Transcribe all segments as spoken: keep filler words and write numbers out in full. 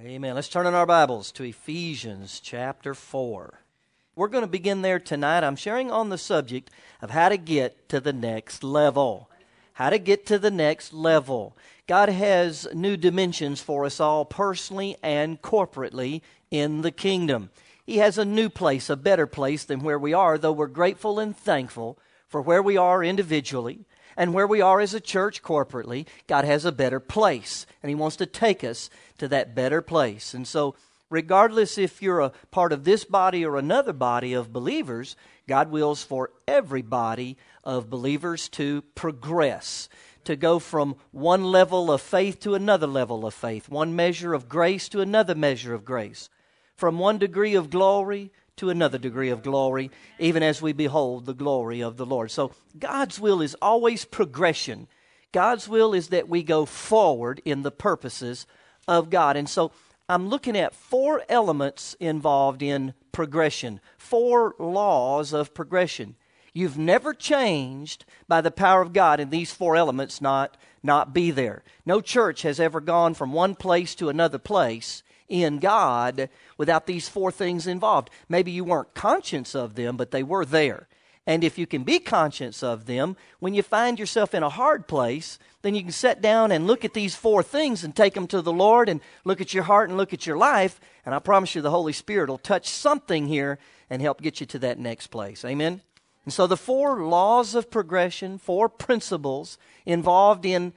Amen. Let's turn in our Bibles to Ephesians chapter four. We're going to begin there tonight. I'm sharing on the subject of how to get to the next level. How to get to the next level. God has new dimensions for us all personally and corporately in the kingdom. He has a new place, a better place than where we are, though we're grateful and thankful for where we are individually and where we are as a church corporately. God has a better place, and He wants to take us to that better place. And so, regardless if you're a part of this body or another body of believers, God wills for every body of believers to progress, to go from one level of faith to another level of faith, one measure of grace to another measure of grace, from one degree of glory to another degree of glory, even as we behold the glory of the Lord. So God's will is always progression. God's will is that we go forward in the purposes of God. And so I'm looking at four elements involved in progression, four laws of progression. You've never changed by the power of God and these four elements not, not be there. No church has ever gone from one place to another place in God without these four things involved. Maybe you weren't conscious of them, but they were there. And if you can be conscious of them, when you find yourself in a hard place, then you can sit down and look at these four things and take them to the Lord and look at your heart and look at your life. And I promise you the Holy Spirit will touch something here and help get you to that next place. Amen? And so the four laws of progression, four principles involved in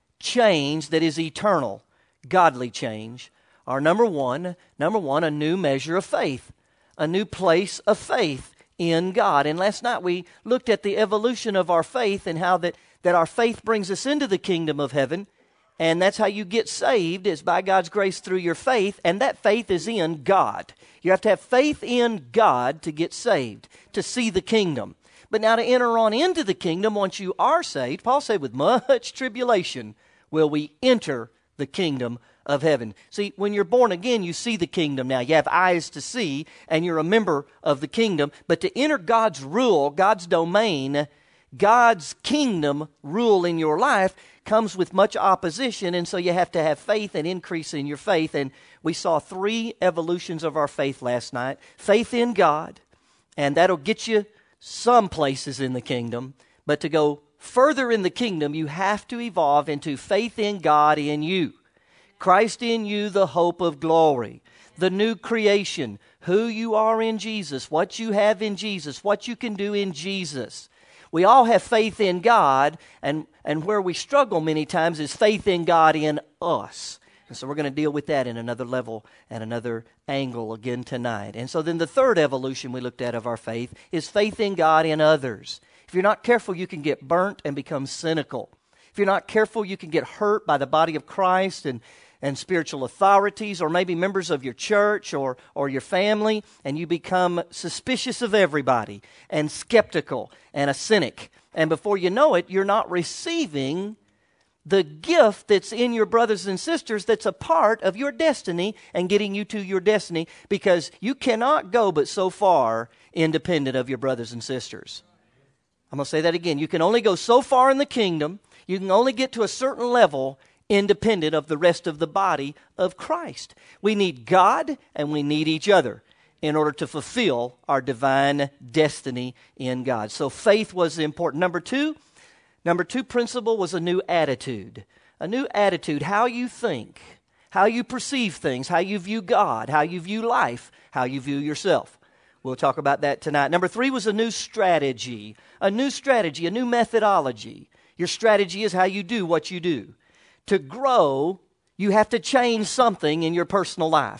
change that is eternal, godly change, are number one, number one, a new measure of faith, a new place of faith in God. And last night we looked at the evolution of our faith and how that, that our faith brings us into the kingdom of heaven. And that's how you get saved, is by God's grace through your faith. And that faith is in God. You have to have faith in God to get saved, to see the kingdom. But now to enter on into the kingdom, once you are saved, Paul said, with much tribulation will we enter the kingdom of heaven. See, when you're born again, you see the kingdom now. You have eyes to see, and you're a member of the kingdom. But to enter God's rule, God's domain, God's kingdom rule in your life comes with much opposition, and so you have to have faith and increase in your faith. And we saw three evolutions of our faith last night. Faith in God, and that'll get you some places in the kingdom. But to go further in the kingdom, you have to evolve into faith in God in you. Christ in you, the hope of glory, the new creation, who you are in Jesus, what you have in Jesus, what you can do in Jesus. We all have faith in God, and, and where we struggle many times is faith in God in us. And so we're going to deal with that in another level and another angle again tonight. And so then the third evolution we looked at of our faith is faith in God in others. If you're not careful, you can get burnt and become cynical. If you're not careful, you can get hurt by the body of Christ and and spiritual authorities, or maybe members of your church or, or your family, and you become suspicious of everybody and skeptical and a cynic. And before you know it, you're not receiving the gift that's in your brothers and sisters that's a part of your destiny and getting you to your destiny, because you cannot go but so far independent of your brothers and sisters. I'm going to say that again. You can only go so far in the kingdom. You can only get to a certain level independent of the rest of the body of Christ. We need God and we need each other in order to fulfill our divine destiny in God. So faith was important. Number two, number two principle was a new attitude. A new attitude, how you think, how you perceive things, how you view God, how you view life, how you view yourself. We'll talk about that tonight. Number three was a new strategy, a new strategy, a new methodology. Your strategy is how you do what you do. To grow, you have to change something in your personal life.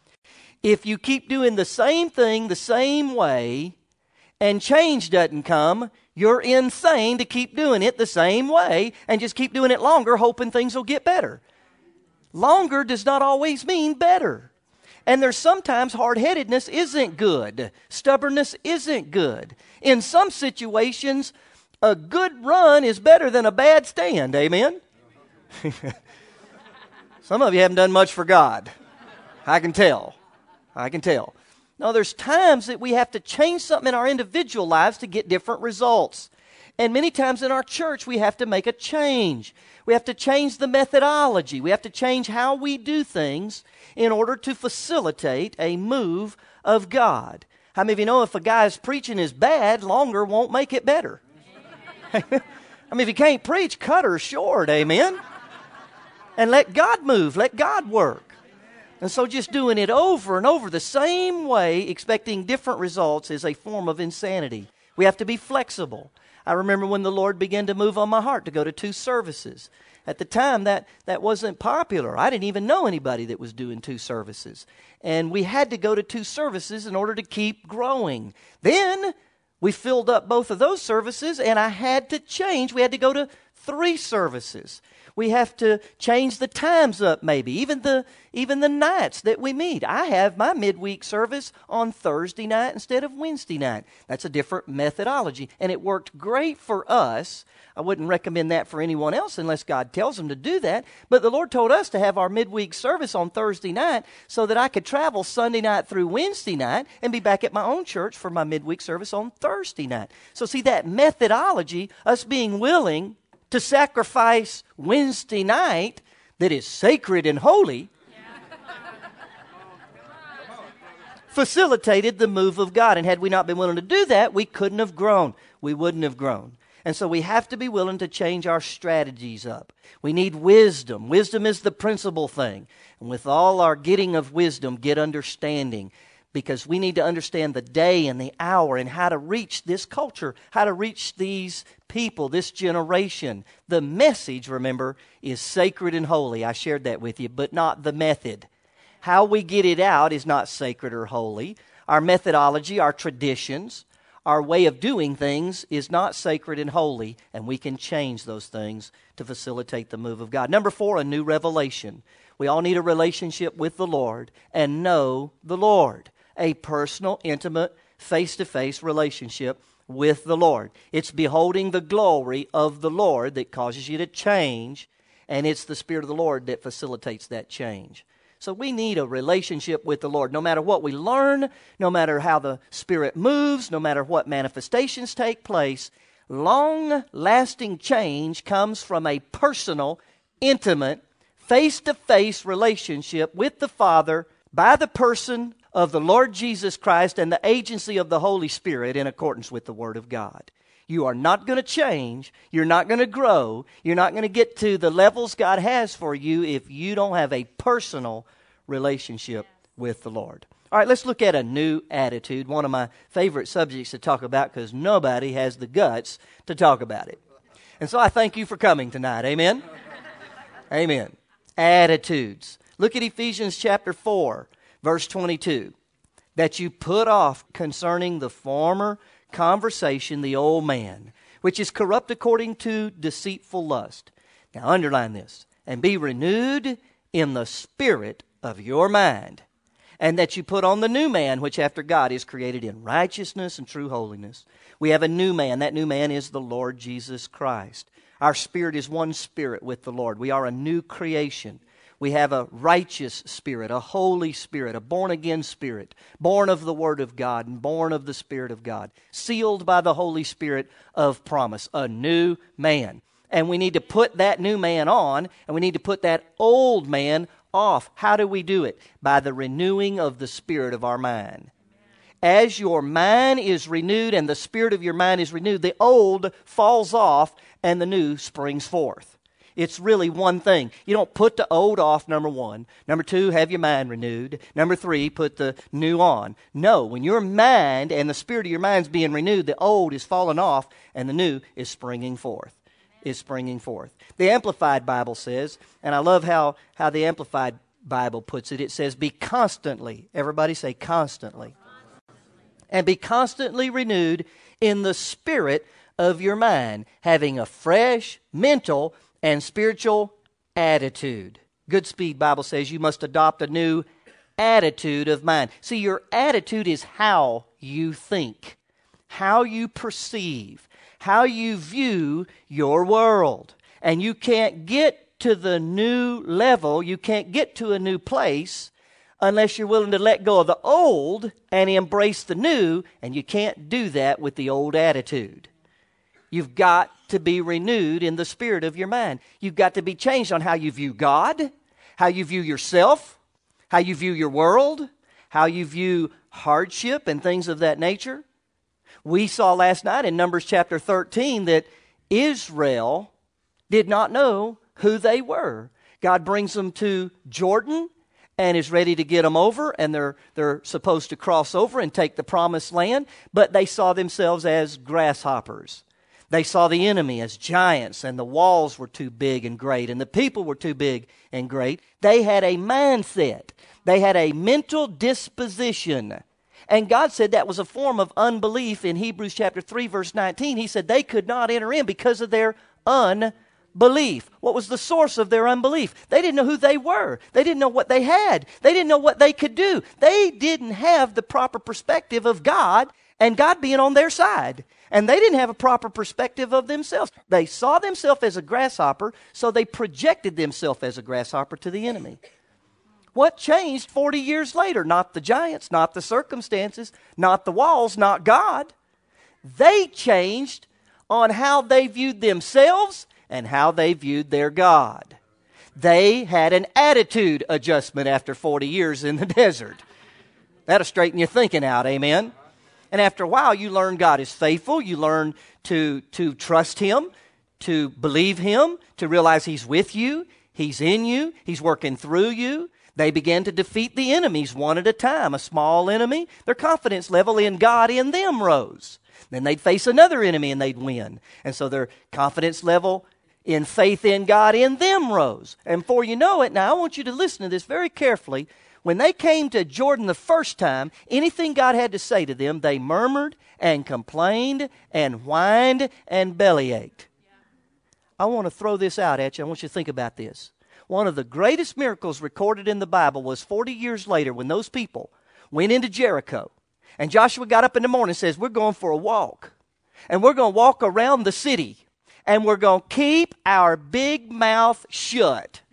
If you keep doing the same thing the same way and change doesn't come, you're insane to keep doing it the same way and just keep doing it longer, hoping things will get better. Longer does not always mean better. And there's sometimes hard-headedness isn't good. Stubbornness isn't good. In some situations, a good run is better than a bad stand. Amen? Some of you haven't done much for God. I can tell. I can tell. No, there's times that we have to change something in our individual lives to get different results. And many times in our church, we have to make a change. We have to change the methodology. We have to change how we do things in order to facilitate a move of God. How many of you know if a guy's preaching is bad, longer won't make it better? I mean, if you can't preach, cut her short, amen? And let God move, let God work. And so just doing it over and over the same way, expecting different results, is a form of insanity. We have to be flexible. I remember when the Lord began to move on my heart to go to two services. At the time, that, that wasn't popular. I didn't even know anybody that was doing two services. And we had to go to two services in order to keep growing. Then we filled up both of those services, and I had to change. We had to go to three services. We have to change the times up maybe, even the even the nights that we meet. I have my midweek service on Thursday night instead of Wednesday night. That's a different methodology, and it worked great for us. I wouldn't recommend that for anyone else unless God tells them to do that. But the Lord told us to have our midweek service on Thursday night so that I could travel Sunday night through Wednesday night and be back at my own church for my midweek service on Thursday night. So see, that methodology, us being willing to sacrifice Wednesday night that is sacred and holy, facilitated the move of God. And had we not been willing to do that, we couldn't have grown. We wouldn't have grown. And so we have to be willing to change our strategies up. We need wisdom. Wisdom is the principal thing. And with all our getting of wisdom, get understanding. Because we need to understand the day and the hour and how to reach this culture, how to reach these people, this generation. The message, remember, is sacred and holy. I shared that with you, but not the method. How we get it out is not sacred or holy. Our methodology, our traditions, our way of doing things is not sacred and holy, and we can change those things to facilitate the move of God. Number four, a new revelation. We all need a relationship with the Lord and know the Lord. A personal, intimate, face-to-face relationship with the Lord. It's beholding the glory of the Lord that causes you to change, and it's the Spirit of the Lord that facilitates that change. So we need a relationship with the Lord. No matter what we learn, no matter how the Spirit moves, no matter what manifestations take place, long-lasting change comes from a personal, intimate, face-to-face relationship with the Father by the person of the Lord Jesus Christ and the agency of the Holy Spirit in accordance with the Word of God. You are not going to change. You're not going to grow. You're not going to get to the levels God has for you if you don't have a personal relationship with the Lord. All right, let's look at a new attitude, one of my favorite subjects to talk about because nobody has the guts to talk about it. And so I thank you for coming tonight. Amen? Amen. Attitudes. Look at Ephesians chapter four. Verse twenty-two, that you put off concerning the former conversation the old man, which is corrupt according to deceitful lust. Now underline this. And be renewed in the spirit of your mind. And that you put on the new man, which after God is created in righteousness and true holiness. We have a new man. That new man is the Lord Jesus Christ. Our spirit is one spirit with the Lord. We are a new creation. We have a righteous spirit, a holy spirit, a born-again spirit, born of the Word of God and born of the Spirit of God, sealed by the Holy Spirit of promise, a new man. And we need to put that new man on, and we need to put that old man off. How do we do it? By the renewing of the spirit of our mind. As your mind is renewed and the spirit of your mind is renewed, the old falls off and the new springs forth. It's really one thing. You don't put the old off, number one. Number two, have your mind renewed. Number three, put the new on. No, when your mind and the spirit of your mind is being renewed, the old is falling off and the new is springing forth. Is springing forth. The Amplified Bible says, and I love how, how the Amplified Bible puts it, it says, be constantly, everybody say constantly, and be constantly renewed in the spirit of your mind, having a fresh mental and spiritual attitude. Goodspeed Bible says you must adopt a new attitude of mind. See, your attitude is how you think, how you perceive, how you view your world. And you can't get to the new level, you can't get to a new place unless you're willing to let go of the old and embrace the new, and you can't do that with the old attitude. You've got to be renewed in the spirit of your mind. You've got to be changed on how you view God, how you view yourself, how you view your world, how you view hardship and things of that nature. We saw last night in Numbers chapter thirteen that Israel did not know who they were. God brings them to Jordan and is ready to get them over, and they're, they're supposed to cross over and take the promised land, but they saw themselves as grasshoppers. They saw the enemy as giants, and the walls were too big and great, and the people were too big and great. They had a mindset. They had a mental disposition. And God said that was a form of unbelief in Hebrews chapter three, verse nineteen. He said they could not enter in because of their unbelief. What was the source of their unbelief? They didn't know who they were. They didn't know what they had. They didn't know what they could do. They didn't have the proper perspective of God and God being on their side. And they didn't have a proper perspective of themselves. They saw themselves as a grasshopper, so they projected themselves as a grasshopper to the enemy. What changed forty years later? Not the giants, not the circumstances, not the walls, not God. They changed on how they viewed themselves and how they viewed their God. They had an attitude adjustment after forty years in the desert. That'll straighten your thinking out, amen? And after a while, you learn God is faithful. You learn to, to trust Him, to believe Him, to realize He's with you, He's in you, He's working through you. They began to defeat the enemies one at a time. A small enemy, their confidence level in God in them rose. Then they'd face another enemy and they'd win. And so their confidence level in faith in God in them rose. And before you know it, now I want you to listen to this very carefully. When they came to Jordan the first time, anything God had to say to them, they murmured and complained and whined and bellyached. I want to throw this out at you. I want you to think about this. One of the greatest miracles recorded in the Bible was forty years later when those people went into Jericho. And Joshua got up in the morning and says, we're going for a walk. And we're going to walk around the city. And we're going to keep our big mouth shut.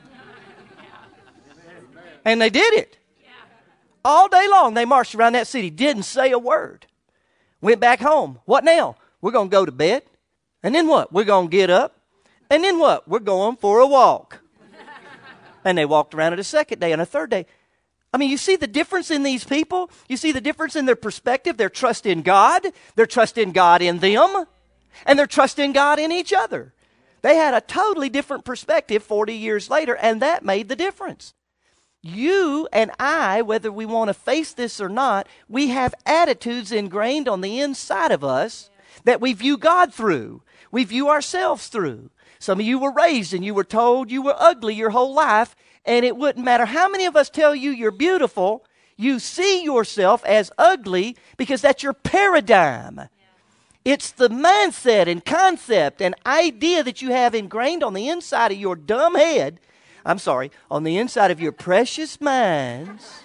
And they did it. All day long they marched around that city, didn't say a word. Went back home. What now? We're going to go to bed. And then what? We're going to get up. And then what? We're going for a walk. And they walked around it a second day and a third day. I mean, you see the difference in these people? You see the difference in their perspective, their trust in God, their trust in God in them, and their trust in God in each other. They had a totally different perspective forty years later, and that made the difference. You and I, whether we want to face this or not, we have attitudes ingrained on the inside of us that we view God through. We view ourselves through. Some of you were raised and you were told you were ugly your whole life, and it wouldn't matter how many of us tell you you're beautiful, you see yourself as ugly because that's your paradigm. Yeah. It's the mindset and concept and idea that you have ingrained on the inside of your dumb head. I'm sorry, on the inside of your precious minds.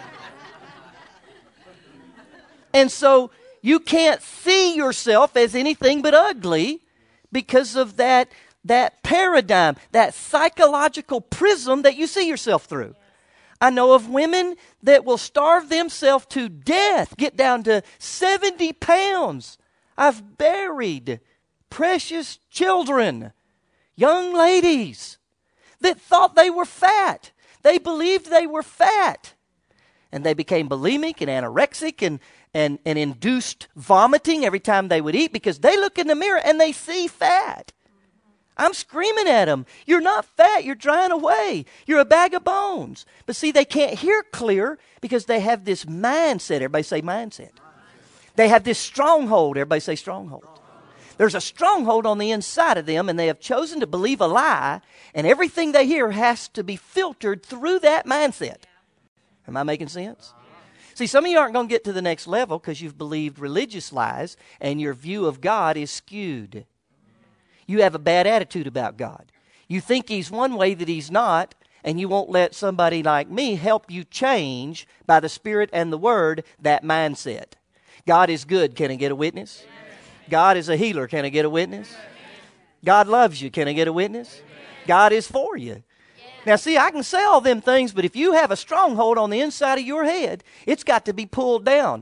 And so you can't see yourself as anything but ugly because of that That paradigm, that psychological prism that you see yourself through. I know of women that will starve themselves to death, get down to seventy pounds. I've buried precious children, young ladies that thought they were fat. They believed they were fat. And they became bulimic and anorexic and, and, and induced vomiting every time they would eat because they look in the mirror and they see fat. I'm screaming at them. You're not fat. You're drying away. You're a bag of bones. But see, they can't hear clear because they have this mindset. Everybody say mindset. They have this stronghold. Everybody say stronghold. There's a stronghold on the inside of them, and they have chosen to believe a lie, and everything they hear has to be filtered through that mindset. Am I making sense? See, some of you aren't going to get to the next level because you've believed religious lies, and your view of God is skewed. You have a bad attitude about God. You think He's one way that He's not, and you won't let somebody like me help you change by the Spirit and the Word that mindset. God is good. Can I get a witness? God is a healer. Can I get a witness? God loves you. Can I get a witness? God is for you. Now, see, I can say all them things, but if you have a stronghold on the inside of your head, it's got to be pulled down.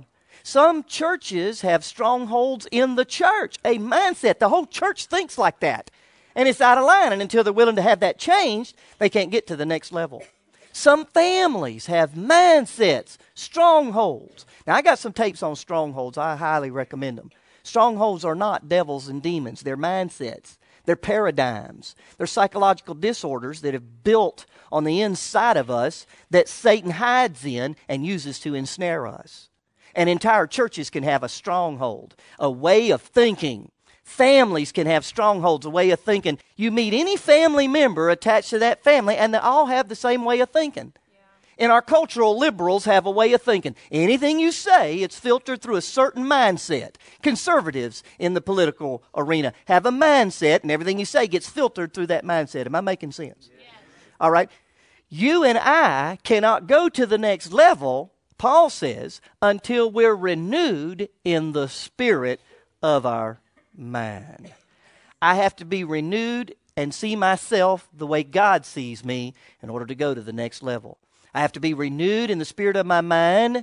Some churches have strongholds in the church, a mindset. The whole church thinks like that. And it's out of line. And until they're willing to have that changed, they can't get to the next level. Some families have mindsets, strongholds. Now, I got some tapes on strongholds. I highly recommend them. Strongholds are not devils and demons. They're mindsets. They're paradigms. They're psychological disorders that have built on the inside of us that Satan hides in and uses to ensnare us. And entire churches can have a stronghold, a way of thinking. Families can have strongholds, a way of thinking. You meet any family member attached to that family, and they all have the same way of thinking. Yeah. And our cultural liberals have a way of thinking. Anything you say, it's filtered through a certain mindset. Conservatives in the political arena have a mindset, and everything you say gets filtered through that mindset. Am I making sense? Yes. All right. You and I cannot go to the next level, Paul says, until we're renewed in the spirit of our mind. I have to be renewed and see myself the way God sees me in order to go to the next level. I have to be renewed in the spirit of my mind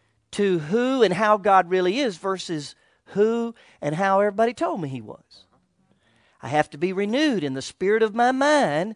to who and how God really is versus who and how everybody told me He was. I have to be renewed in the spirit of my mind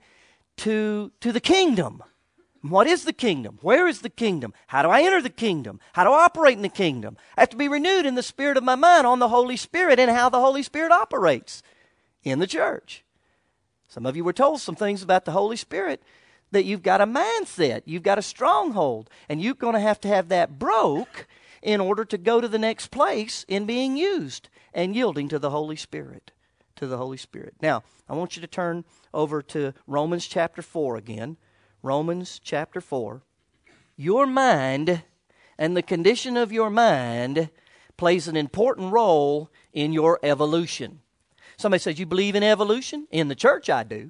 to, to the kingdom. What is the kingdom? Where is the kingdom? How do I enter the kingdom? How do I operate in the kingdom? I have to be renewed in the spirit of my mind on the Holy Spirit and how the Holy Spirit operates in the church. Some of you were told some things about the Holy Spirit that you've got a mindset, you've got a stronghold, and you're going to have to have that broke in order to go to the next place in being used and yielding to the Holy Spirit, to the Holy Spirit. Now, I want you to turn over to Romans chapter four again. Romans chapter four. Your mind and the condition of your mind plays an important role in your evolution. Somebody says, you believe in evolution? In the church, I do.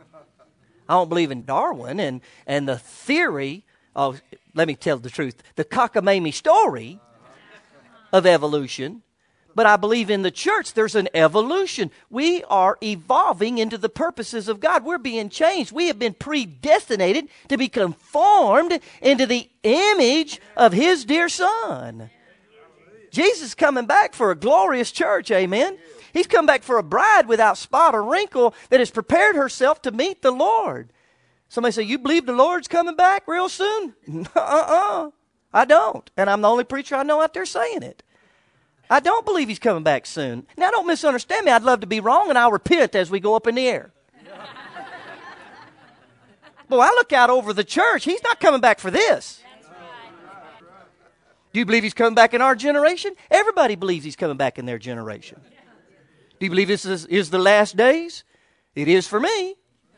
I don't believe in Darwin and, and the theory, oh, let me tell the truth, the cockamamie story of evolution. But I believe in the church there's an evolution. We are evolving into the purposes of God. We're being changed. We have been predestinated to be conformed into the image of His dear Son. Jesus is coming back for a glorious church, amen? He's come back for a bride without spot or wrinkle that has prepared herself to meet the Lord. Somebody say, you believe the Lord's coming back real soon? Uh-uh. I don't. And I'm the only preacher I know out there saying it. I don't believe He's coming back soon. Now, don't misunderstand me. I'd love to be wrong, and I'll repent as we go up in the air. Boy, I look out over the church. He's not coming back for this. Do you believe He's coming back in our generation? Everybody believes He's coming back in their generation. Do you believe this is, is the last days? It is for me.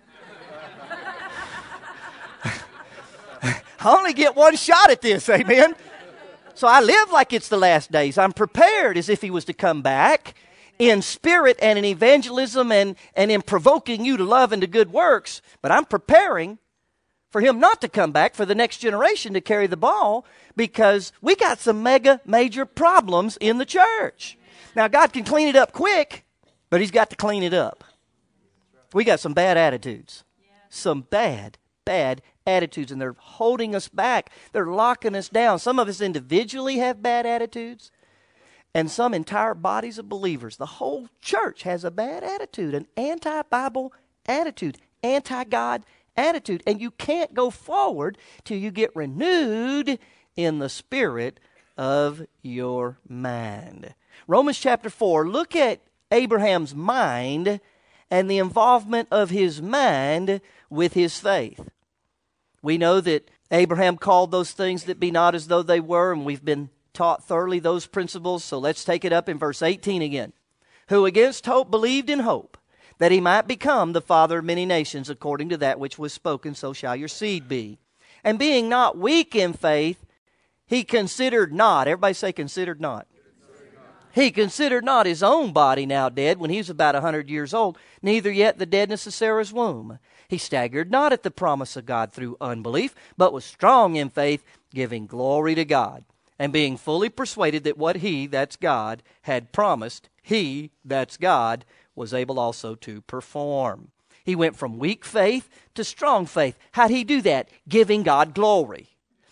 I only get one shot at this, amen? So I live like it's the last days. I'm prepared as if He was to come back in spirit and in evangelism and, and in provoking you to love and to good works. But I'm preparing for Him not to come back, for the next generation to carry the ball, because we got some mega major problems in the church. Now, God can clean it up quick, but He's got to clean it up. We got some bad attitudes. Some bad, bad attitudes, and they're holding us back. They're locking us down. Some of us individually have bad attitudes, and some entire bodies of believers. The whole church has a bad attitude, an anti-Bible attitude, anti-God attitude, and you can't go forward till you get renewed in the spirit of your mind. Romans chapter four, look at Abraham's mind and the involvement of his mind with his faith. We know that Abraham called those things that be not as though they were, and we've been taught thoroughly those principles, so let's take it up in verse eighteen again. Who against hope believed in hope, that he might become the father of many nations, according to that which was spoken, so shall your seed be. And being not weak in faith, he considered not, everybody say considered not. He considered not his own body now dead when he was about a hundred years old, neither yet the deadness of Sarah's womb. He staggered not at the promise of God through unbelief, but was strong in faith, giving glory to God, and being fully persuaded that what he, that's God, had promised, he, that's God, was able also to perform. He went from weak faith to strong faith. How'd he do that? Giving God glory.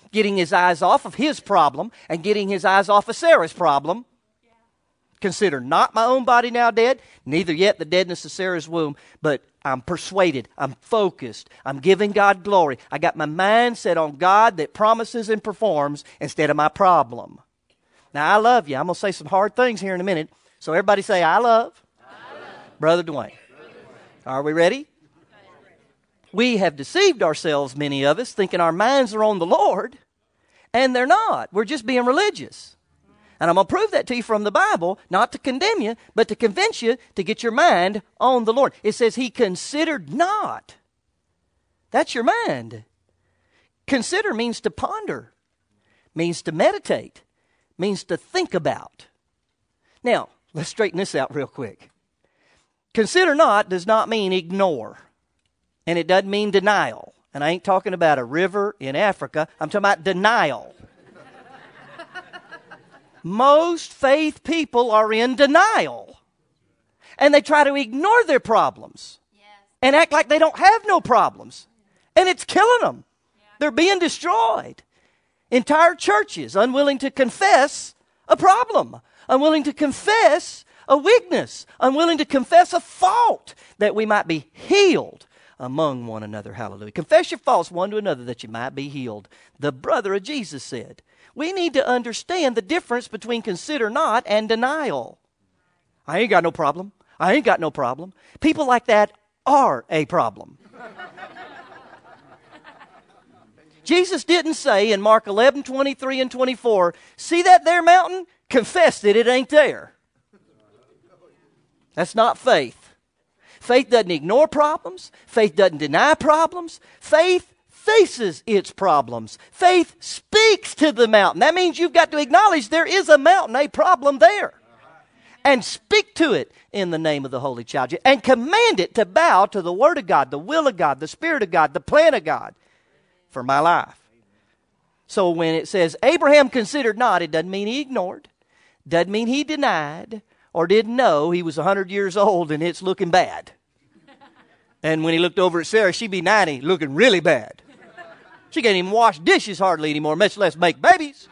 getting his eyes off of his problem and getting his eyes off of Sarah's problem. Consider not my own body now dead, neither yet the deadness of Sarah's womb, but I'm persuaded, I'm focused, I'm giving God glory. I got my mind set on God that promises and performs instead of my problem. Now, I love you. I'm going to say some hard things here in a minute. So everybody say, I love, I love. Brother Dwayne. Brother Dwayne. Are we ready? We have deceived ourselves, many of us, thinking our minds are on the Lord, and they're not. We're just being religious. And I'm going to prove that to you from the Bible, not to condemn you, but to convince you to get your mind on the Lord. It says he considered not. That's your mind. Consider means to ponder, means to meditate, means to think about. Now, let's straighten this out real quick. Consider not does not mean ignore, and it doesn't mean denial. And I ain't talking about a river in Africa. I'm talking about denial. Most faith people are in denial. And they try to ignore their problems. Yes. And act like they don't have no problems. And it's killing them. Yeah. They're being destroyed. Entire churches unwilling to confess a problem. Unwilling to confess a weakness. Unwilling to confess a fault that we might be healed among one another. Hallelujah. Confess your faults one to another that you might be healed. The brother of Jesus said. We need to understand the difference between consider not and denial. I ain't got no problem. I ain't got no problem. People like that are a problem. Jesus didn't say in Mark eleven, twenty-three and twenty-four, see that there mountain? Confess that it ain't there. That's not faith. Faith doesn't ignore problems. Faith doesn't deny problems. Faith faces its problems. Faith speaks to the mountain. That means you've got to acknowledge there is a mountain, a problem there. And speak to it in the name of the Holy Child. And command it to bow to the Word of God, the will of God, the Spirit of God, the plan of God for my life. So when it says Abraham considered not, it doesn't mean he ignored. Doesn't mean he denied or didn't know he was one hundred years old and it's looking bad. And when he looked over at Sarah, she'd be ninety, looking really bad. She can't even wash dishes hardly anymore, much less make babies.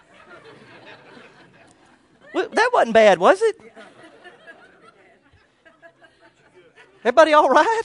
Well, that wasn't bad, was it? Everybody all right?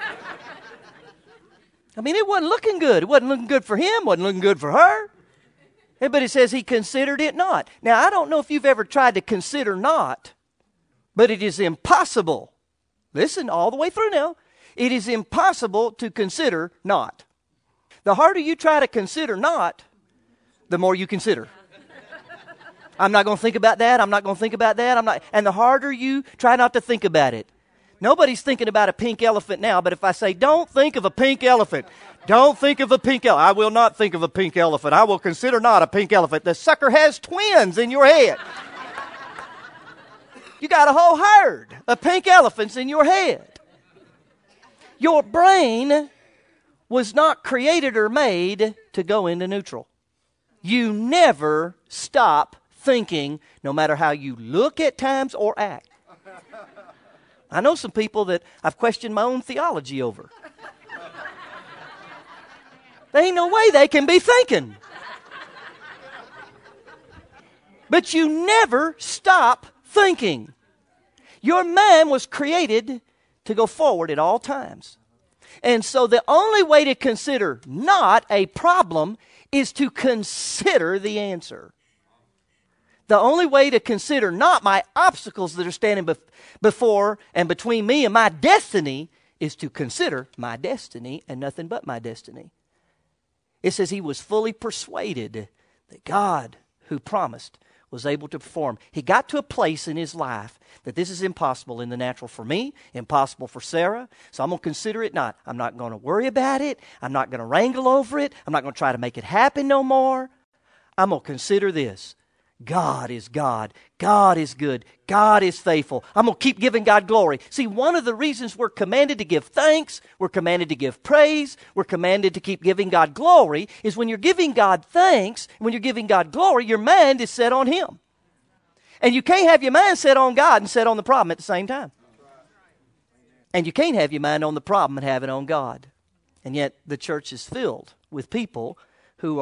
I mean, it wasn't looking good. It wasn't looking good for him. It wasn't looking good for her. Everybody says he considered it not. Now, I don't know if you've ever tried to consider not, but it is impossible. Listen all the way through now. It is impossible to consider not. The harder you try to consider not, the more you consider. I'm not going to think about that. I'm not going to think about that. I'm not. And the harder you try not to think about it. Nobody's thinking about a pink elephant now, but if I say, don't think of a pink elephant, don't think of a pink elephant. I will not think of a pink elephant. I will consider not a pink elephant. The sucker has twins in your head. You got a whole herd of pink elephants in your head. Your brain was not created or made to go into neutral. You never stop thinking, no matter how you look at times or act. I know some people that I've questioned my own theology over. There ain't no way they can be thinking. But you never stop thinking. Your mind was created to go forward at all times. And so the only way to consider not a problem is to consider the answer. The only way to consider not my obstacles that are standing bef- before and between me and my destiny is to consider my destiny and nothing but my destiny. It says he was fully persuaded that God, who promised, was able to perform. He got to a place in his life that this is impossible in the natural for me, impossible for Sarah, so I'm going to consider it not. I'm not going to worry about it. I'm not going to wrangle over it. I'm not going to try to make it happen no more. I'm going to consider this. God is God. God is good. God is faithful. I'm going to keep giving God glory. See, one of the reasons we're commanded to give thanks, we're commanded to give praise, we're commanded to keep giving God glory, is when you're giving God thanks, when you're giving God glory, your mind is set on Him. And you can't have your mind set on God and set on the problem at the same time. And you can't have your mind on the problem and have it on God. And yet the church is filled with people who are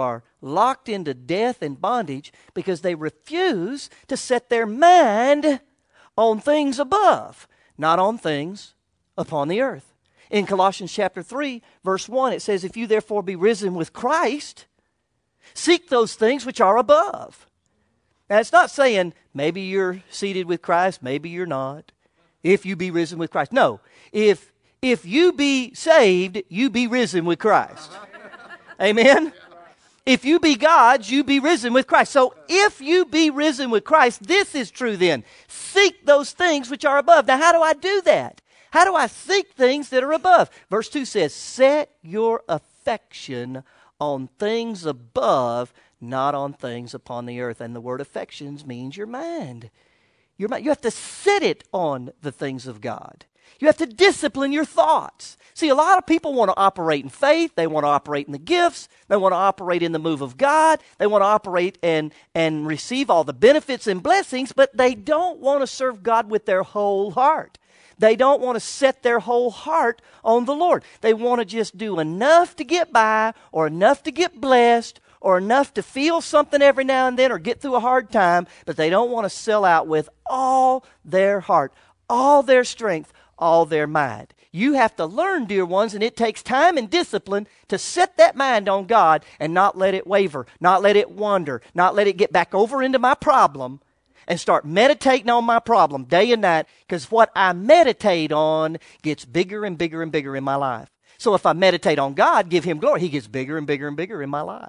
locked into death and bondage because they refuse to set their mind on things above, not on things upon the earth. In Colossians chapter three, verse one, it says, if you therefore be risen with Christ, seek those things which are above. Now, it's not saying maybe you're seated with Christ, maybe you're not. If you be risen with Christ. No. If, if you be saved, you be risen with Christ. Amen? If you be God's, you be risen with Christ. So if you be risen with Christ, this is true then. Seek those things which are above. Now, how do I do that? How do I seek things that are above? Verse two says, set your affection on things above, not on things upon the earth. And the word affections means your mind. Your mind. You have to set it on the things of God. You have to discipline your thoughts. See, a lot of people want to operate in faith. They want to operate in the gifts. They want to operate in the move of God. They want to operate and, and receive all the benefits and blessings, but they don't want to serve God with their whole heart. They don't want to set their whole heart on the Lord. They want to just do enough to get by, or enough to get blessed, or enough to feel something every now and then, or get through a hard time, but they don't want to sell out with all their heart, all their strength, all their mind. You have to learn, dear ones, and it takes time and discipline to set that mind on God and not let it waver, not let it wander, not let it get back over into my problem, and start meditating on my problem day and night, because what I meditate on gets bigger and bigger and bigger in my life. So if I meditate on God, give Him glory, He gets bigger and bigger and bigger in my life.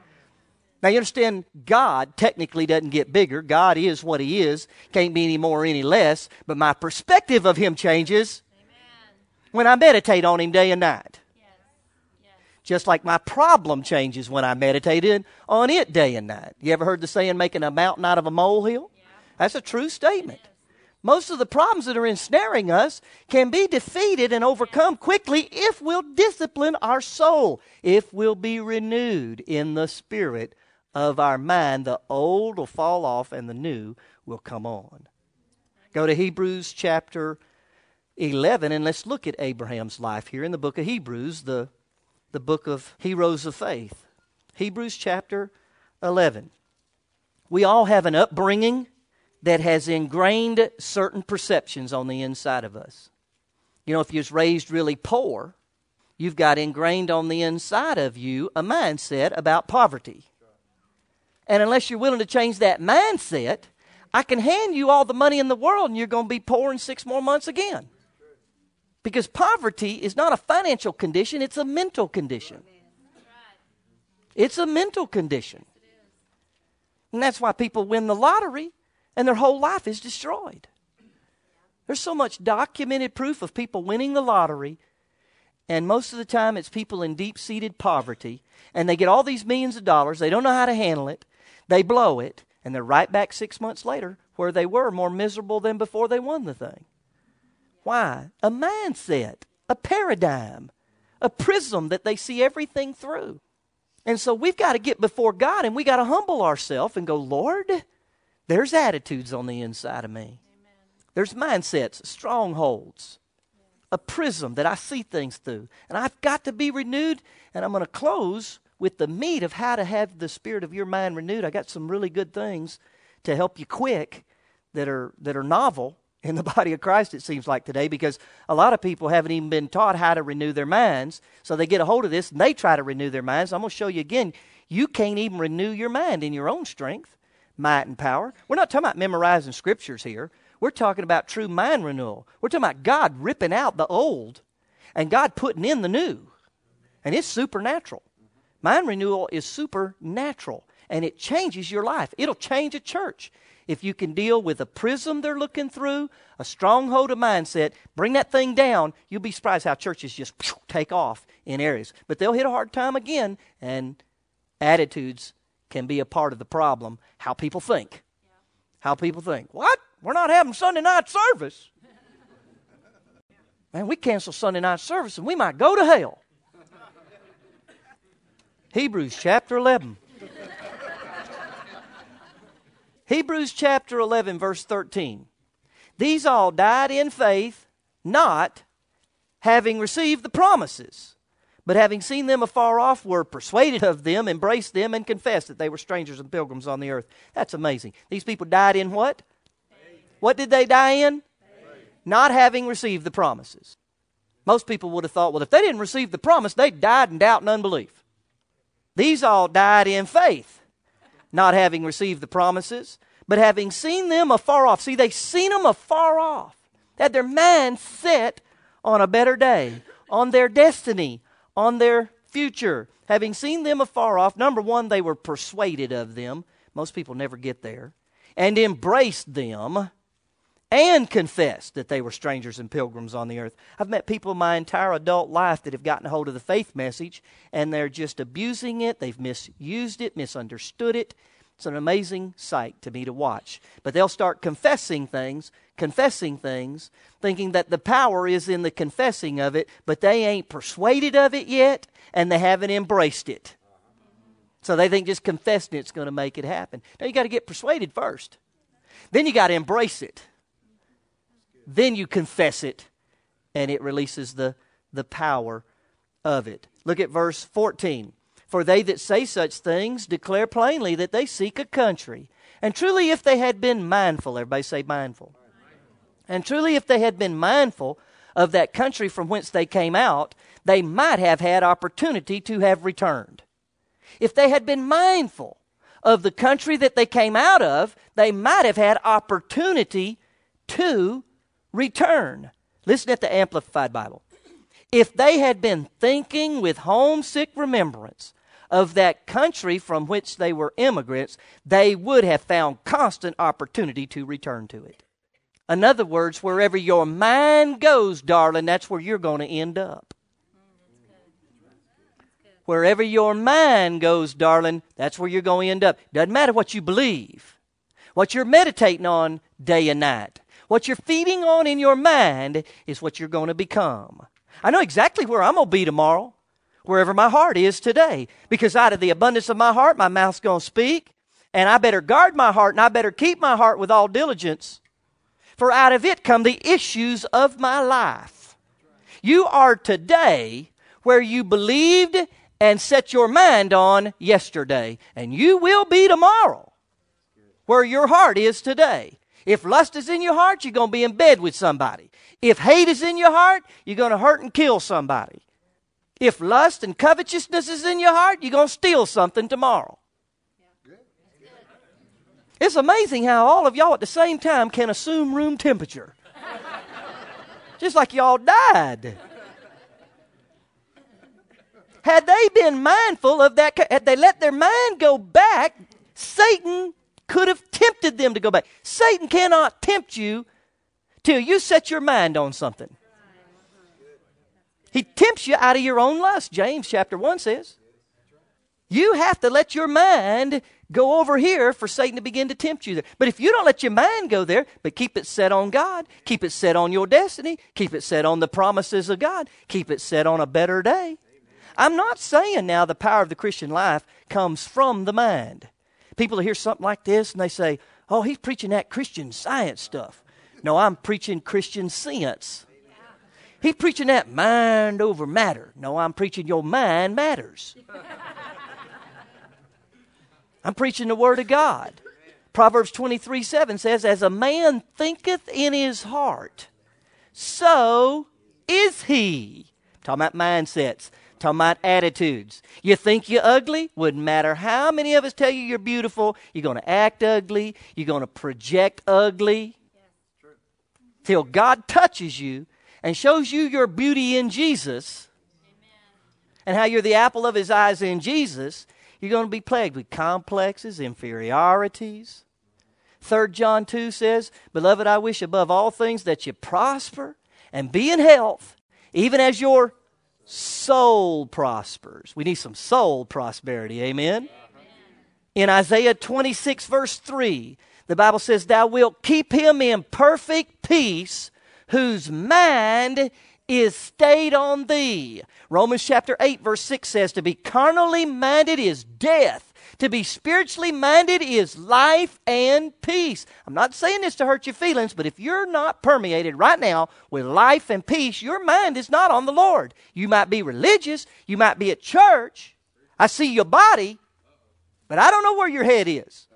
Now you understand, God technically doesn't get bigger. God is what He is. Can't be any more or any less. But my perspective of Him changes Amen. When I meditate on Him day and night. Yes. Yes. Just like my problem changes when I meditate in, on it day and night. You ever heard the saying, making a mountain out of a molehill? Yeah. That's a true statement. Most of the problems that are ensnaring us can be defeated and overcome quickly if we'll discipline our soul, if we'll be renewed in the spirit of our mind. The old will fall off and the new will come on. Go to Hebrews chapter eleven and let's look at Abraham's life here in the book of Hebrews, the, the book of heroes of faith. Hebrews chapter eleven. We all have an upbringing that has ingrained certain perceptions on the inside of us. You know, if you was raised really poor, you've got ingrained on the inside of you a mindset about poverty. And unless you're willing to change that mindset, I can hand you all the money in the world and you're going to be poor in six more months again. Because poverty is not a financial condition, it's a mental condition. It's a mental condition. And that's why people win the lottery and their whole life is destroyed. There's so much documented proof of people winning the lottery, and most of the time it's people in deep-seated poverty, and they get all these millions of dollars, they don't know how to handle it, they blow it, and they're right back six months later where they were, more miserable than before they won the thing. Why? A mindset, a paradigm, a prism that they see everything through. And so we've got to get before God and we got to humble ourselves and go, Lord, there's attitudes on the inside of me. Amen. There's mindsets, strongholds, a prism that I see things through. And I've got to be renewed. And I'm going to close with the meat of how to have the spirit of your mind renewed. I got some really good things to help you quick that are that are novel in the body of Christ, it seems like today, because a lot of people haven't even been taught how to renew their minds. So they get a hold of this and they try to renew their minds. I'm going to show you again, you can't even renew your mind in your own strength, might, and power. We're not talking about memorizing scriptures here. We're talking about true mind renewal. We're talking about God ripping out the old and God putting in the new. And it's supernatural. Mind renewal is supernatural, and it changes your life. It'll change a church. If you can deal with a prism they're looking through, a stronghold of mindset, bring that thing down, you'll be surprised how churches just take off in areas. But they'll hit a hard time again, and attitudes can be a part of the problem. How people think. Yeah. How people think. What? We're not having Sunday night service. Man, we cancel Sunday night service and we might go to hell. Hebrews chapter eleven. Hebrews chapter eleven, verse thirteen. These all died in faith, not having received the promises, but having seen them afar off, were persuaded of them, embraced them, and confessed that they were strangers and pilgrims on the earth. That's amazing. These people died in what? Faith. What did they die in? Faith. Not having received the promises. Most people would have thought, well, if they didn't receive the promise, they died in doubt and unbelief. These all died in faith, not having received the promises, but having seen them afar off. See, they seen them afar off. They had their mind set on a better day, on their destiny, on their future. Having seen them afar off, number one, they were persuaded of them. Most people never get there. And embraced them and confessed that they were strangers and pilgrims on the earth. I've met people my entire adult life that have gotten a hold of the faith message, and they're just abusing it. They've misused it, misunderstood it. It's an amazing sight to me to watch. But they'll start confessing things, confessing things, thinking that the power is in the confessing of it, but they ain't persuaded of it yet, and they haven't embraced it. So they think just confessing it's going to make it happen. Now you got to get persuaded first. Then you got to embrace it. Then you confess it, and it releases the, the power of it. Look at verse fourteen. For they that say such things declare plainly that they seek a country. And truly if they had been mindful, everybody say mindful. And truly if they had been mindful of that country from whence they came out, they might have had opportunity to have returned. If they had been mindful of the country that they came out of, they might have had opportunity to return. Listen at the Amplified Bible. If they had been thinking with homesick remembrance of that country from which they were immigrants, they would have found constant opportunity to return to it. In other words, wherever your mind goes, darling, that's where you're going to end up. Wherever your mind goes, darling, that's where you're going to end up. Doesn't matter what you believe, what you're meditating on day and night. What you're feeding on in your mind is what you're going to become. I know exactly where I'm going to be tomorrow, wherever my heart is today. Because out of the abundance of my heart, my mouth's going to speak. And I better guard my heart, and I better keep my heart with all diligence. For out of it come the issues of my life. You are today where you believed and set your mind on yesterday. And you will be tomorrow where your heart is today. If lust is in your heart, you're going to be in bed with somebody. If hate is in your heart, you're going to hurt and kill somebody. If lust and covetousness is in your heart, you're going to steal something tomorrow. It's amazing how all of y'all at the same time can assume room temperature. Just like y'all died. Had they been mindful of that, had they let their mind go back, Satan could have tempted them to go back. Satan cannot tempt you till you set your mind on something. He tempts you out of your own lust, James chapter one says. You have to let your mind go over here for Satan to begin to tempt you there. But if you don't let your mind go there, but keep it set on God, keep it set on your destiny, keep it set on the promises of God, keep it set on a better day. I'm not saying now the power of the Christian life comes from the mind. People hear something like this and they say, oh, he's preaching that Christian Science stuff. No, I'm preaching Christian sense. He's preaching that mind over matter. No, I'm preaching your mind matters. I'm preaching the Word of God. Proverbs twenty-three seven says, as a man thinketh in his heart, so is he. Talking about mindsets. Talking about attitudes. You think you're ugly? Wouldn't matter how many of us tell you you're beautiful. You're going to act ugly. You're going to project ugly. Yes. Till God touches you and shows you your beauty in Jesus. Amen. And how you're the apple of His eyes in Jesus. You're going to be plagued with complexes, inferiorities. Third John two says, beloved, I wish above all things that you prosper and be in health, even as your soul prospers. We need some soul prosperity. Amen? Amen. In Isaiah twenty-six verse three, the Bible says, thou wilt keep him in perfect peace whose mind is stayed on thee. Romans chapter eight verse six says, to be carnally minded is death. To be spiritually minded is life and peace. I'm not saying this to hurt your feelings, but if you're not permeated right now with life and peace, your mind is not on the Lord. You might be religious, you might be at church. I see your body, but I don't know where your head is.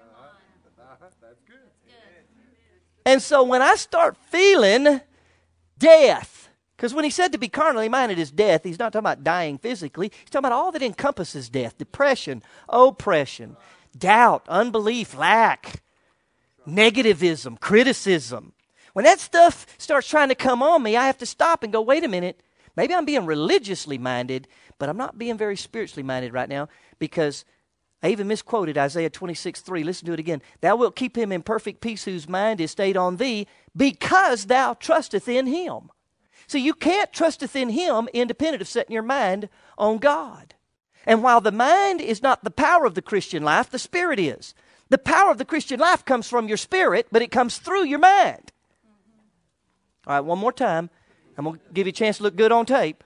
And so when I start feeling death, because when he said to be carnally minded is death, he's not talking about dying physically. He's talking about all that encompasses death: depression, oppression, doubt, unbelief, lack, negativism, criticism. When that stuff starts trying to come on me, I have to stop and go, wait a minute. Maybe I'm being religiously minded, but I'm not being very spiritually minded right now, because I even misquoted Isaiah twenty-six three. Listen to it again. Thou wilt keep him in perfect peace whose mind is stayed on thee, because thou trusteth in him. So you can't trusteth in him independent of setting your mind on God. And while the mind is not the power of the Christian life, the spirit is. The power of the Christian life comes from your spirit, but it comes through your mind. All right, one more time. I'm going to give you a chance to look good on tape.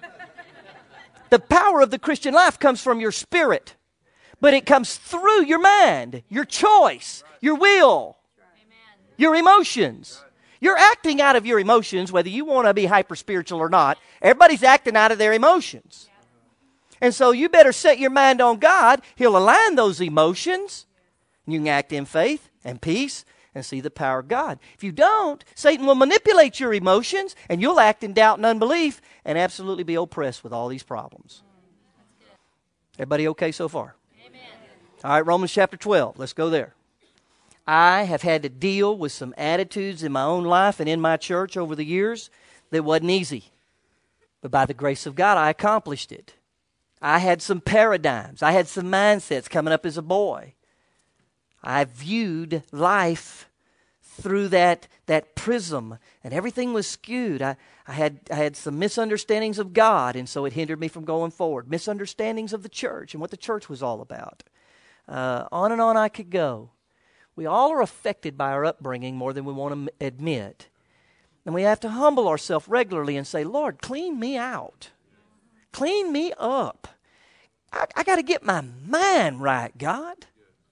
The power of the Christian life comes from your spirit, but it comes through your mind, your choice, your will, your emotions. You're acting out of your emotions, whether you want to be hyper-spiritual or not. Everybody's acting out of their emotions. And so you better set your mind on God. He'll align those emotions. You can act in faith and peace and see the power of God. If you don't, Satan will manipulate your emotions, and you'll act in doubt and unbelief and absolutely be oppressed with all these problems. Everybody okay so far? Amen. All right, Romans chapter twelve. Let's go there. I have had to deal with some attitudes in my own life and in my church over the years that wasn't easy. But by the grace of God, I accomplished it. I had some paradigms. I had some mindsets coming up as a boy. I viewed life through that, that prism, and everything was skewed. I, I, had, I had some misunderstandings of God, and so it hindered me from going forward. Misunderstandings of the church and what the church was all about. Uh, on and on I could go. We all are affected by our upbringing more than we want to admit. And we have to humble ourselves regularly and say, Lord, clean me out. Clean me up. I, I got to get my mind right, God.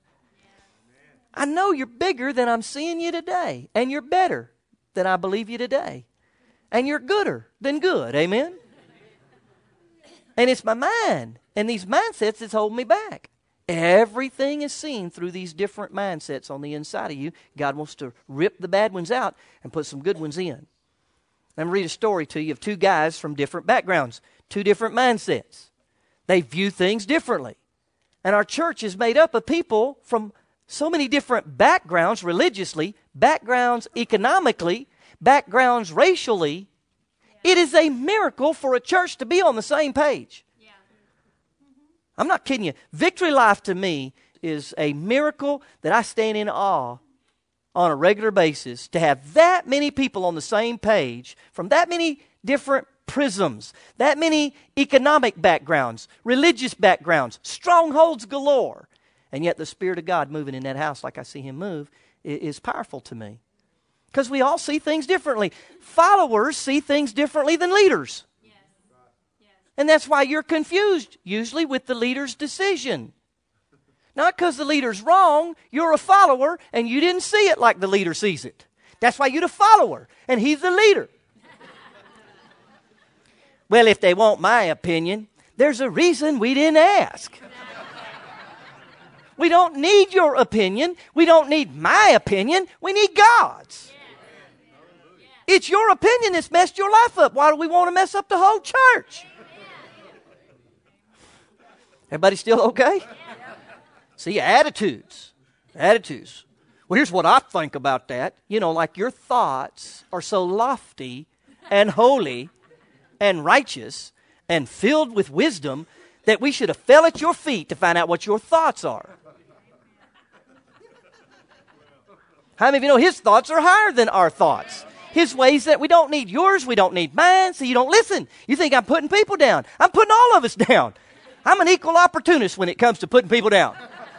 I know you're bigger than I'm seeing you today. And you're better than I believe you today. And you're gooder than good. Amen? And it's my mind and these mindsets that's holding me back. Everything is seen through these different mindsets on the inside of you. God wants to rip the bad ones out and put some good ones in. Let me read a story to you of two guys from different backgrounds, two different mindsets. They view things differently. And our church is made up of people from so many different backgrounds religiously, backgrounds economically, backgrounds racially. It is a miracle for a church to be on the same page. I'm not kidding you. Victory Life to me is a miracle that I stand in awe on a regular basis, to have that many people on the same page from that many different prisms, that many economic backgrounds, religious backgrounds, strongholds galore. And yet the Spirit of God moving in that house like I see Him move is powerful to me. Because we all see things differently. Followers see things differently than leaders. And that's why you're confused, usually, with the leader's decision. Not because the leader's wrong. You're a follower, and you didn't see it like the leader sees it. That's why you're the follower, and he's the leader. Well, if they want my opinion, there's a reason we didn't ask. We don't need your opinion. We don't need my opinion. We need God's. It's your opinion that's messed your life up. Why do we want to mess up the whole church? Everybody still okay? See, attitudes. Attitudes. Well, here's what I think about that. You know, like your thoughts are so lofty and holy and righteous and filled with wisdom that we should have fell at your feet to find out what your thoughts are. How many of you know His thoughts are higher than our thoughts? His ways that we don't need yours, we don't need mine, so you don't listen. You think I'm putting people down. I'm putting all of us down. I'm an equal opportunist when it comes to putting people down.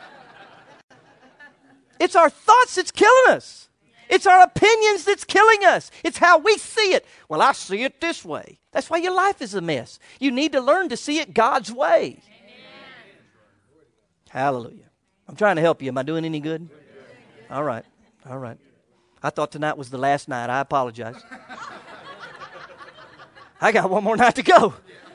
It's our thoughts that's killing us. It's our opinions that's killing us. It's how we see it. Well, I see it this way. That's why your life is a mess. You need to learn to see it God's way. Amen. Hallelujah. I'm trying to help you. Am I doing any good? All right. All right. I thought tonight was the last night. I apologize. I got one more night to go.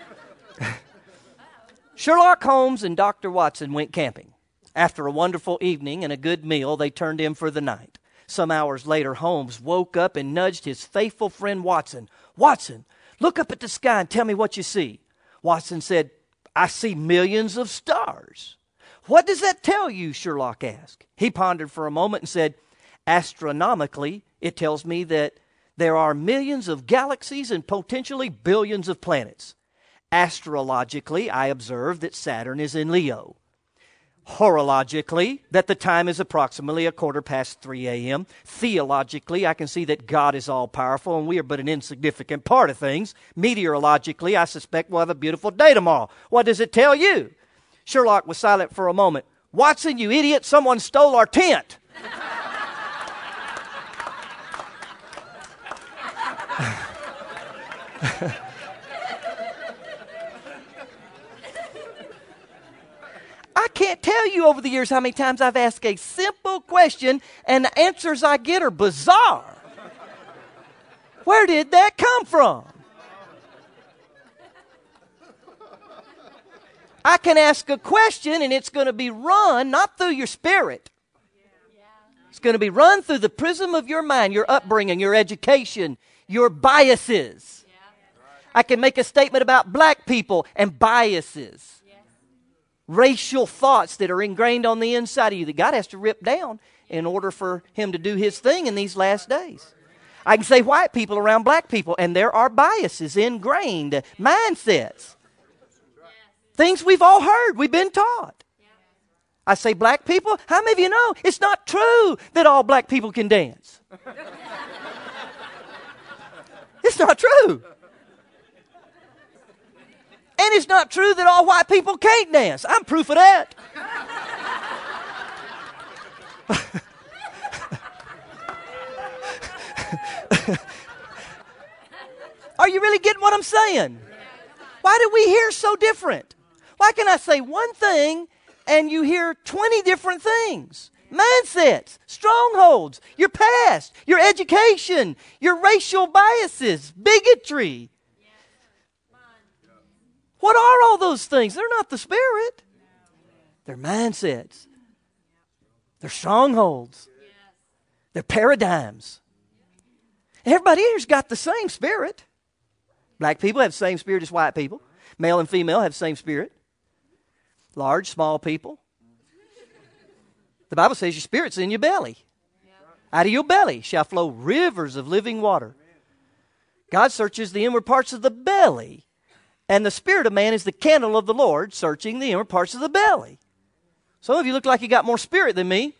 Sherlock Holmes and Doctor Watson went camping. After a wonderful evening and a good meal, they turned in for the night. Some hours later, Holmes woke up and nudged his faithful friend Watson. Watson, look up at the sky and tell me what you see. Watson said, I see millions of stars. What does that tell you? Sherlock asked. He pondered for a moment and said, astronomically, it tells me that there are millions of galaxies and potentially billions of planets. Astrologically, I observe that Saturn is in Leo. Horologically, that the time is approximately a quarter past three a.m. Theologically, I can see that God is all-powerful and we are but an insignificant part of things. Meteorologically, I suspect we'll have a beautiful day tomorrow. What does it tell you? Sherlock was silent for a moment. Watson, you idiot, someone stole our tent. I can't tell you over the years how many times I've asked a simple question and the answers I get are bizarre. Where did that come from? I can ask a question and it's going to be run not through your spirit. It's going to be run through the prism of your mind, your upbringing, your education, your biases. I can make a statement about black people and biases. Racial thoughts that are ingrained on the inside of you that God has to rip down in order for Him to do His thing in these last days. I can say white people around black people, and there are biases, ingrained mindsets. Things we've all heard, we've been taught. I say black people, how many of you know it's not true that all black people can dance? It's not true. And it's not true that all white people can't dance. I'm proof of that. Are you really getting what I'm saying? Why do we hear so different? Why can I say one thing and you hear twenty different things? Mindsets, strongholds, your past, your education, your racial biases, bigotry. What are all those things? They're not the Spirit. They're mindsets. They're strongholds. They're paradigms. Everybody here's got the same spirit. Black people have the same spirit as white people. Male and female have the same spirit. Large, small people. The Bible says your spirit's in your belly. Out of your belly shall flow rivers of living water. God searches the inward parts of the belly. And the spirit of man is the candle of the Lord, searching the inward parts of the belly. Some of you look like you got more spirit than me.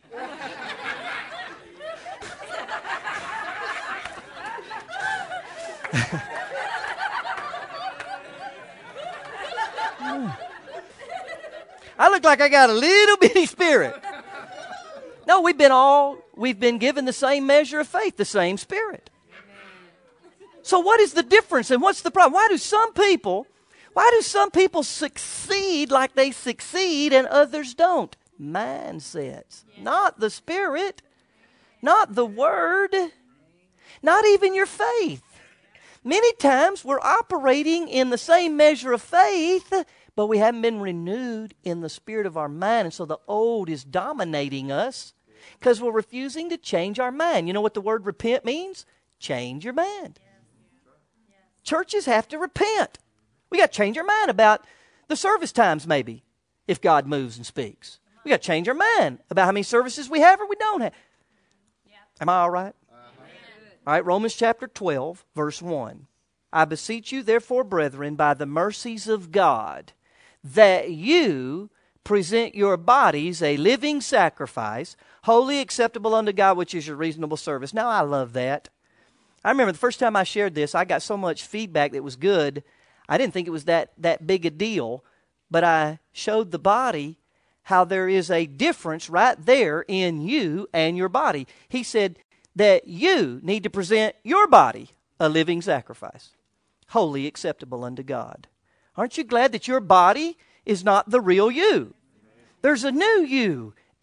I look like I got a little bitty spirit. No, we've been all, we've been given the same measure of faith, the same Spirit. So what is the difference and what's the problem? Why do some people, why do some people succeed like they succeed and others don't? Mindsets, not the Spirit, not the Word, not even your faith. Many times we're operating in the same measure of faith, but we haven't been renewed in the spirit of our mind. And so the old is dominating us because we're refusing to change our mind. You know what the word repent means? Change your mind. Churches have to repent. We got to change our mind about the service times maybe, if God moves and speaks. We got to change our mind about how many services we have or we don't have. Am I all right? All right, Romans chapter twelve, verse one. I beseech you, therefore, brethren, by the mercies of God, that you present your bodies a living sacrifice, wholly acceptable unto God, which is your reasonable service. Now, I love that. I remember the first time I shared this, I got so much feedback that was good. I didn't think it was that, that big a deal, but I showed the body how there is a difference right there in you and your body. He said that you need to present your body a living sacrifice, wholly acceptable unto God. Aren't you glad that your body is not the real you? There's a new you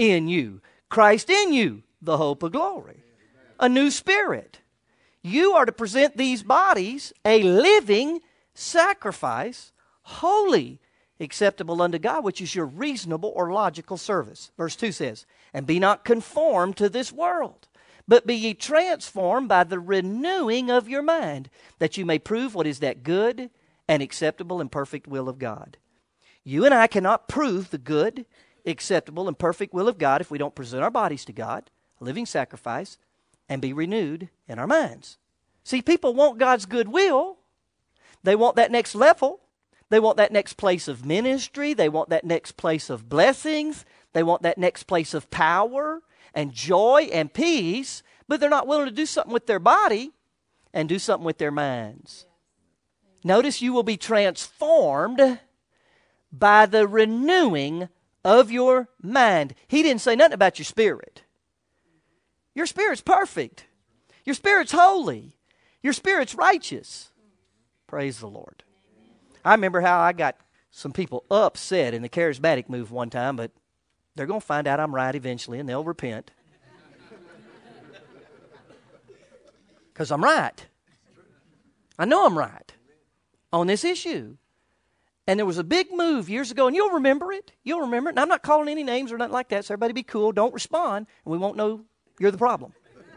in you. Christ in you, the hope of glory. A new spirit. You are to present these bodies a living sacrifice, holy, acceptable unto God, which is your reasonable or logical service. Verse two says, and be not conformed to this world, but be ye transformed by the renewing of your mind, that you may prove what is that good and acceptable and perfect will of God. You and I cannot prove the good, acceptable, and perfect will of God if we don't present our bodies to God, a living sacrifice, and be renewed in our minds. See, people want God's good will. They want that next level. They want that next place of ministry. They want that next place of blessings. They want that next place of power and joy and peace, but they're not willing to do something with their body and do something with their minds. Notice you will be transformed by the renewing of your mind. He didn't say nothing about your spirit. Your spirit's perfect. Your spirit's holy. Your spirit's righteous. Praise the Lord. I remember how I got some people upset in the charismatic move one time, but they're going to find out I'm right eventually, and they'll repent. Because I'm right. I know I'm right on this issue. And there was a big move years ago, and you'll remember it. You'll remember it. And I'm not calling any names or nothing like that, so everybody be cool. Don't respond, and we won't know you're the problem.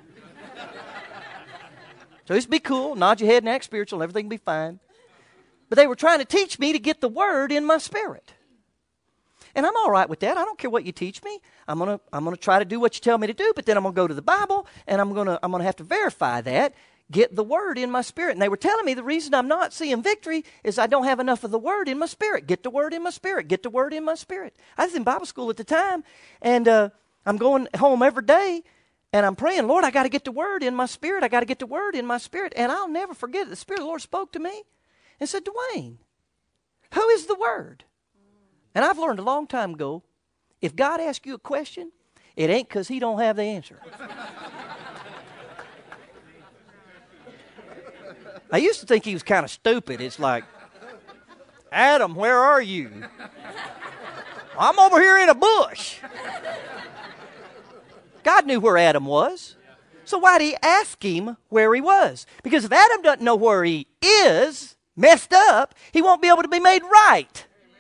So just be cool, nod your head and act spiritual, and everything will be fine. But they were trying to teach me to get the word in my spirit. And I'm all right with that. I don't care what you teach me. I'm gonna I'm gonna try to do what you tell me to do, but then I'm gonna go to the Bible and I'm gonna I'm gonna have to verify that, get the word in my spirit. And they were telling me the reason I'm not seeing victory is I don't have enough of the word in my spirit. Get the word in my spirit. Get the word in my spirit. I was in Bible school at the time, and uh, I'm going home every day, and I'm praying, Lord, I got to get the word in my spirit. I got to get the word in my spirit. And I'll never forget it. The Spirit of the Lord spoke to me and said, Dwayne, who is the word? And I've learned a long time ago, if God asks you a question, it ain't because he don't have the answer. I used to think he was kind of stupid. It's like, Adam, where are you? I'm over here in a bush. God knew where Adam was. So why did he ask him where he was? Because if Adam doesn't know where he is, messed up, he won't be able to be made right.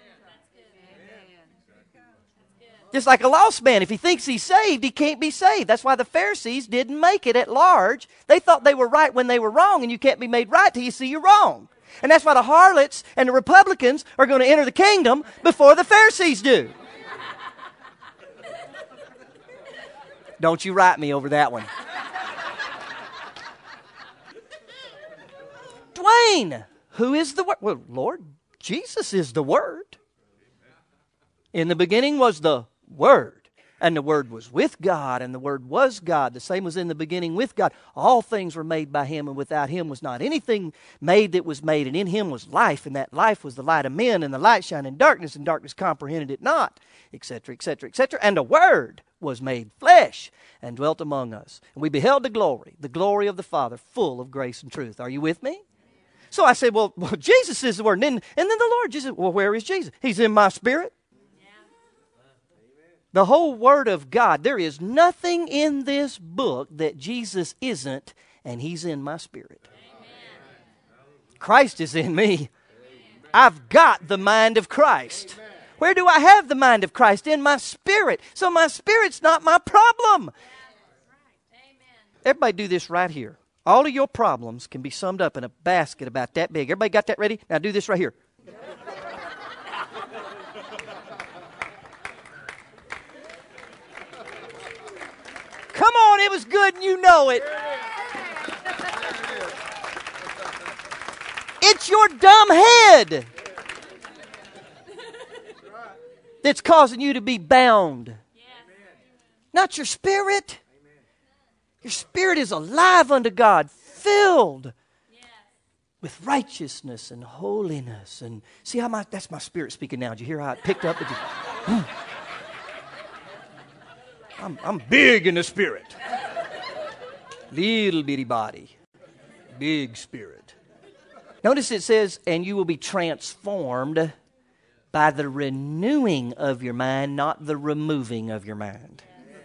Just like a lost man, if he thinks he's saved, he can't be saved. That's why the Pharisees didn't make it at large. They thought they were right when they were wrong, and you can't be made right till you see you're wrong. And that's why the harlots and the Republicans are going to enter the kingdom before the Pharisees do. Don't you write me over that one. Dwayne, who is the Word? Well, Lord, Jesus is the Word. In the beginning was the Word, and the Word was with God, and the Word was God. The same was in the beginning with God. All things were made by Him, and without Him was not anything made that was made. And in Him was life, and that life was the light of men, and the light shined in darkness, and darkness comprehended it not, et cetera, et cetera, et cetera. And the Word was made flesh and dwelt among us. And we beheld the glory, the glory of the Father, full of grace and truth. Are you with me? So I said, well, well Jesus is the Word. And then, and then the Lord Jesus, well, where is Jesus? He's in my spirit. The whole Word of God, there is nothing in this book that Jesus isn't, and He's in my spirit. Amen. Christ is in me. Amen. I've got the mind of Christ. Amen. Where do I have the mind of Christ? In my spirit. So my spirit's not my problem. Everybody do this right here. All of your problems can be summed up in a basket about that big. Everybody got that ready? Now do this right here. Come on, it was good and you know it. It's your dumb head that's causing you to be bound. Not your spirit. Your spirit is alive unto God, filled with righteousness and holiness. And see how my, that's my spirit speaking now. Did you hear how it picked up? It just, hmm. I'm, I'm big in the spirit. Little bitty body. Big spirit. Notice it says, and you will be transformed By the renewing of your mind, not the removing of your mind.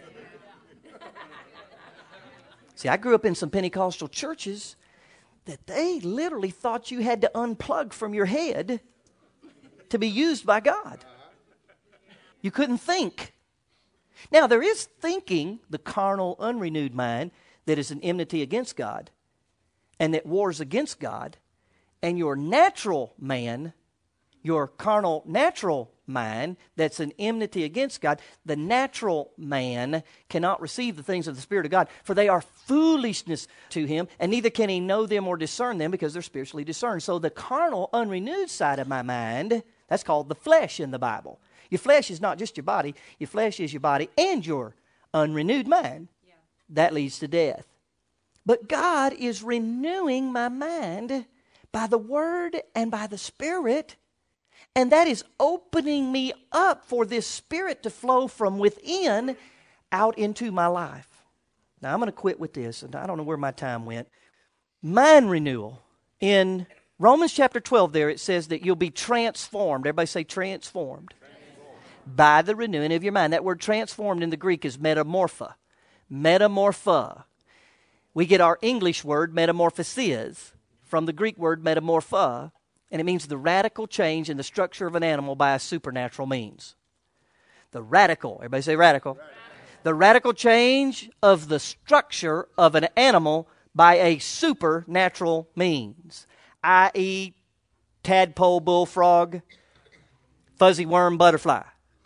See, I grew up in some Pentecostal churches that they literally thought you had to unplug from your head to be used by God. You couldn't think. Now, there is thinking, the carnal, unrenewed mind, that is an enmity against God and that wars against God. And your natural man, your carnal, natural mind, that's an enmity against God, the natural man cannot receive the things of the Spirit of God, for they are foolishness to him, and neither can he know them or discern them, because they're spiritually discerned. So the carnal, unrenewed side of my mind, that's called the flesh in the Bible. Your flesh is not just your body. Your flesh is your body and your unrenewed mind. Yeah. That leads to death. But God is renewing my mind by the Word and by the Spirit. And that is opening me up for this Spirit to flow from within out into my life. Now, I'm going to quit with this, and I don't know where my time went. Mind renewal. In Romans chapter twelve there, it says that you'll be transformed. Everybody say transformed. Transformed. By the renewing of your mind. That word transformed in the Greek is metamorpha. Metamorpha. We get our English word metamorphosis from the Greek word metamorpha. And it means the radical change in the structure of an animal by a supernatural means. The radical, everybody say radical. Radical. The radical change of the structure of an animal by a supernatural means. that is tadpole, bullfrog, fuzzy worm, butterfly.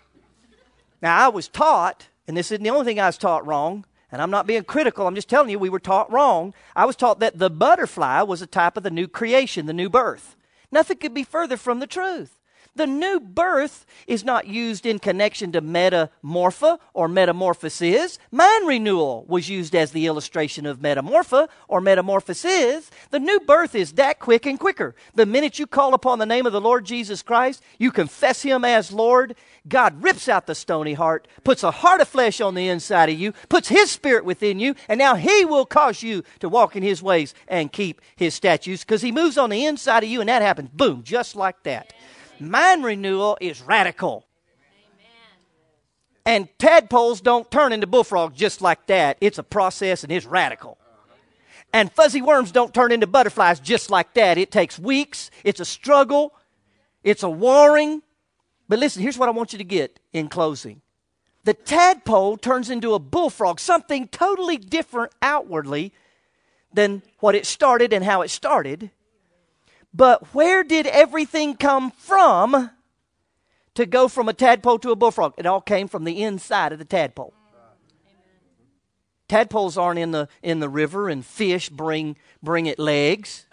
Now I was taught, and this isn't the only thing I was taught wrong, and I'm not being critical, I'm just telling you we were taught wrong. I was taught that the butterfly was a type of the new creation, the new birth. Nothing could be further from the truth. The new birth is not used in connection to metamorpha or metamorphosis. Mind renewal was used as the illustration of metamorpha or metamorphosis. The new birth is that quick and quicker. The minute you call upon the name of the Lord Jesus Christ, you confess Him as Lord, God rips out the stony heart, puts a heart of flesh on the inside of you, puts His Spirit within you, and now He will cause you to walk in His ways and keep His statutes, because He moves on the inside of you, and that happens, boom, just like that. Mind renewal is radical. Amen. And tadpoles don't turn into bullfrogs just like that. It's a process, and it's radical. And fuzzy worms don't turn into butterflies just like that. It takes weeks. It's a struggle. It's a warring. But listen, here's what I want you to get in closing. The tadpole turns into a bullfrog, something totally different outwardly than what it started and how it started. But where did everything come from to go from a tadpole to a bullfrog? It all came from the inside of the tadpole. Amen. Tadpoles aren't in the in the river, and fish bring bring it legs.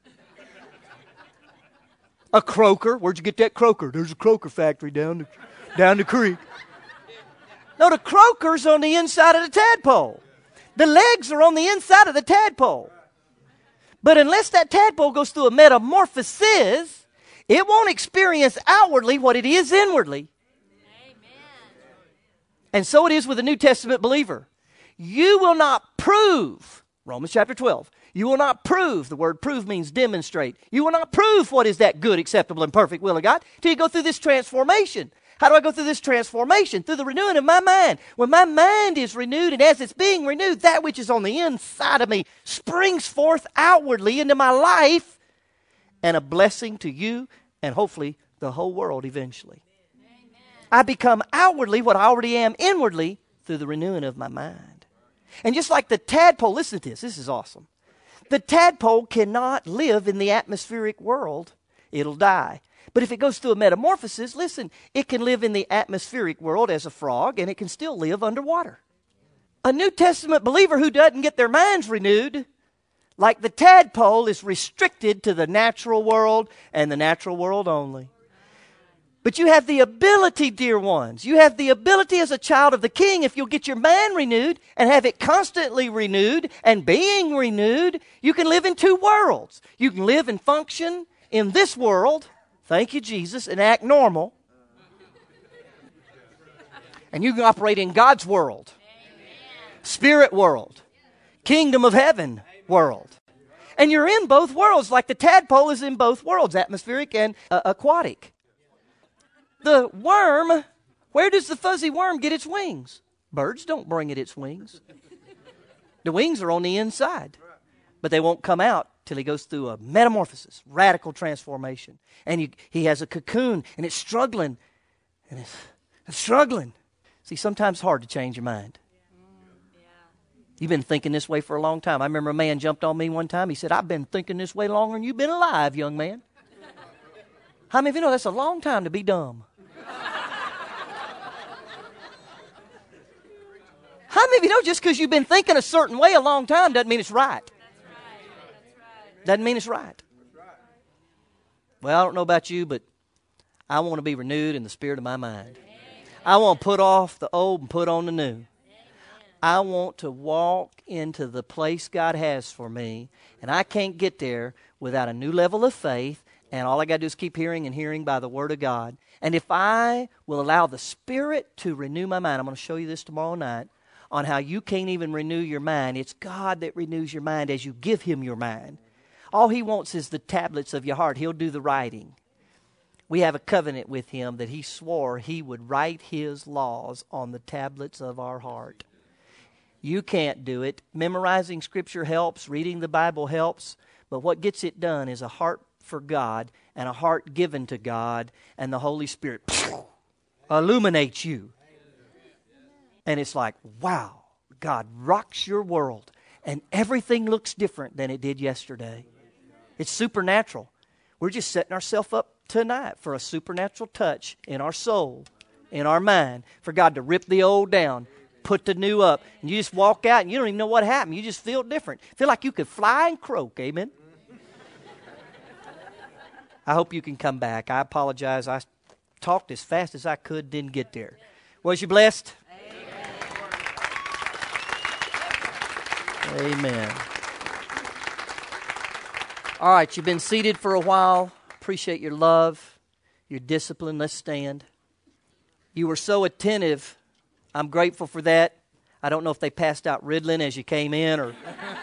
A croaker, where'd you get that croaker? There's a croaker factory down the, down the creek. No, the croaker's on the inside of the tadpole. The legs are on the inside of the tadpole. But unless that tadpole goes through a metamorphosis, it won't experience outwardly what it is inwardly. Amen. And so it is with a New Testament believer. You will not prove, Romans chapter twelve, you will not prove, the word prove means demonstrate. You will not prove what is that good, acceptable, and perfect will of God till you go through this transformation. How do I go through this transformation? Through the renewing of my mind. When my mind is renewed, and as it's being renewed, that which is on the inside of me springs forth outwardly into my life, and a blessing to you and hopefully the whole world eventually. Amen. I become outwardly what I already am inwardly through the renewing of my mind. And just like the tadpole, listen to this, this is awesome. The tadpole cannot live in the atmospheric world. It'll die. But if it goes through a metamorphosis, listen, it can live in the atmospheric world as a frog, and it can still live underwater. A New Testament believer who doesn't get their minds renewed, like the tadpole, is restricted to the natural world and the natural world only. But you have the ability, dear ones, you have the ability as a child of the King, if you'll get your mind renewed and have it constantly renewed and being renewed, you can live in two worlds. You can live and function in this world, thank you, Jesus, and act normal. And you can operate in God's world, spirit world, kingdom of heaven world. And you're in both worlds, like the tadpole is in both worlds, atmospheric and uh, aquatic. The worm, where does the fuzzy worm get its wings? Birds don't bring it its wings. The wings are on the inside. But they won't come out till he goes through a metamorphosis, radical transformation. And you, he has a cocoon, and it's struggling. And it's, it's struggling. See, sometimes it's hard to change your mind. You've been thinking this way for a long time. I remember a man jumped on me one time. He said, I've been thinking this way longer than you've been alive, young man. How many of you know that's a long time to be dumb? How many of you know just because you've been thinking a certain way a long time doesn't mean it's right? Doesn't mean it's right. Well, I don't know about you, but I want to be renewed in the spirit of my mind. I want to put off the old and put on the new. I want to walk into the place God has for me, and I can't get there without a new level of faith, and all I got to do is keep hearing and hearing by the Word of God. And if I will allow the Spirit to renew my mind, I'm going to show you this tomorrow night, on how you can't even renew your mind. It's God that renews your mind as you give Him your mind. All He wants is the tablets of your heart. He'll do the writing. We have a covenant with Him that He swore He would write His laws on the tablets of our heart. You can't do it. Memorizing Scripture helps. Reading the Bible helps. But what gets it done is a heart for God and a heart given to God, and the Holy Spirit illuminates you. And it's like, wow, God rocks your world, and everything looks different than it did yesterday. It's supernatural. We're just setting ourselves up tonight for a supernatural touch in our soul, in our mind, for God to rip the old down, put the new up, and you just walk out and you don't even know what happened. You just feel different. Feel like you could fly and croak. Amen? I hope you can come back. I apologize. I talked as fast as I could, didn't get there. Was you blessed? Amen. All right, you've been seated for a while. Appreciate your love, your discipline. Let's stand. You were so attentive. I'm grateful for that. I don't know if they passed out Ritalin as you came in, or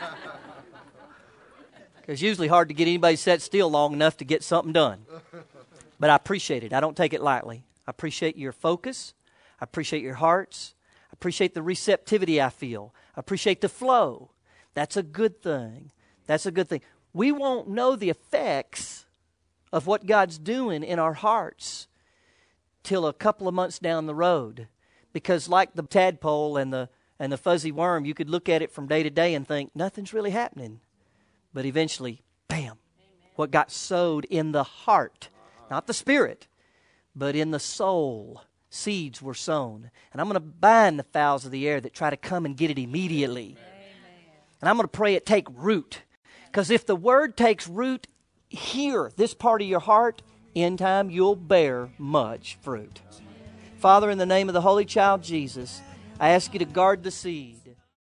because it's usually hard to get anybody set still long enough to get something done. But I appreciate it. I don't take it lightly. I appreciate your focus. I appreciate your hearts. I appreciate the receptivity I feel. I appreciate the flow. That's a good thing. That's a good thing. We won't know the effects of what God's doing in our hearts till a couple of months down the road. Because like the tadpole and the and the fuzzy worm, you could look at it from day to day and think, nothing's really happening. But eventually, bam, Amen. What got sowed in the heart, not the spirit, but in the soul, seeds were sown. And I'm going to bind the fowls of the air that try to come and get it immediately. Amen. And I'm going to pray it take root. Because if the word takes root here, this part of your heart, in time you'll bear much fruit. Father, in the name of the Holy Child Jesus, I ask you to guard the seed.